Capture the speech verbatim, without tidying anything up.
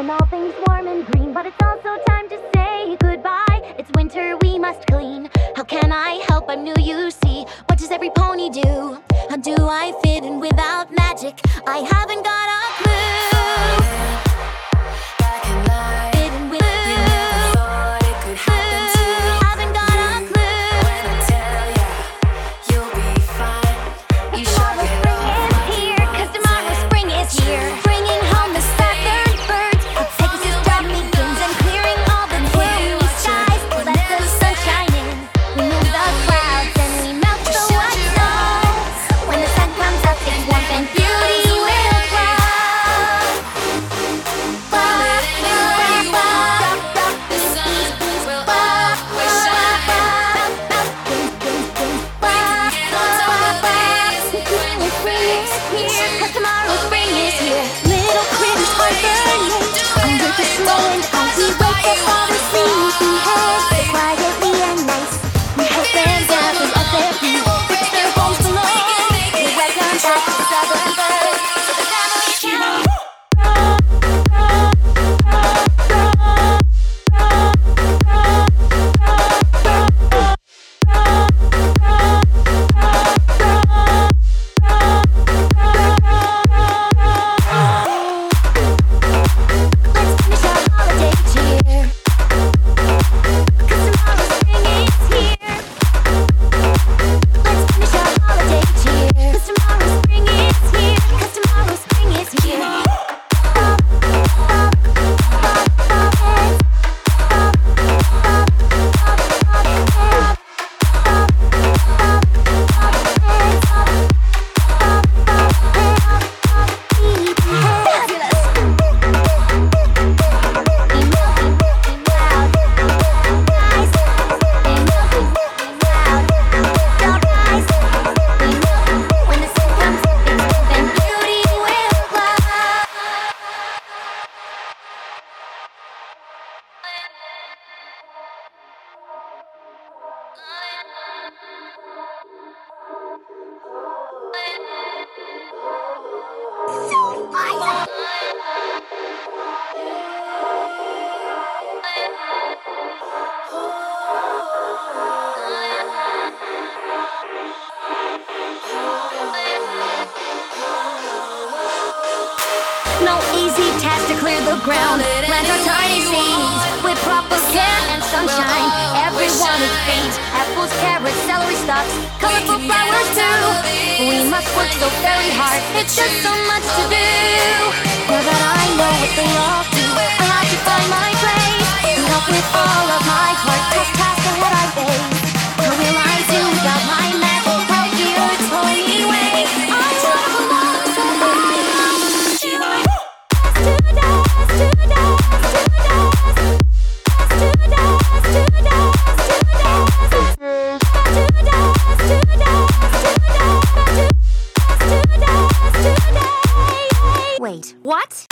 when all things warm and green. But it's also time to say goodbye. It's winter, we must clean. How can I help? I'm new, you see. What does every pony do? How do I fit in without magic? I haven't got a clue. Fit in with you. Haven't got a clue. When I tell ya, you'll be fine. You sure get spring is here, 'cause tomorrow spring is here. Bringing home the southern birds. Pegasus drop begins and clearing all the blue skies. Let the sun shine in. We move the clouds and we melt the white snow. When the sun comes up, it's warmth and beauty will grow. No easy task to clear the ground. Plant our tiny seeds with proper care and sunshine. Everyone is beans, apples, carrots, celery stalks, colorful flowers too. We must work so very hard. It's just so much to do. Now that I know what they all do, I have to find my place. Help with all of my heart. Tough task ahead I face. What will I do without my magic? How you told me way. I travel along so far. Wait, what?